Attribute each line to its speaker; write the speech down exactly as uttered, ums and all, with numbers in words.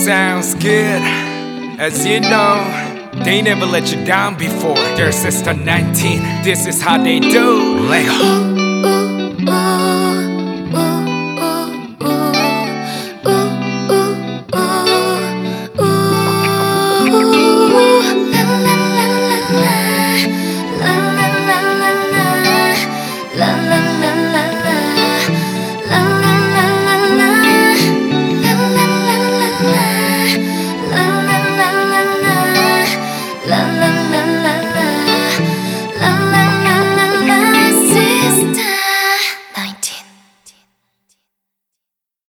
Speaker 1: Sounds good. As you know, they never let you down before. Their sister nineteen, this is how they do. Lego.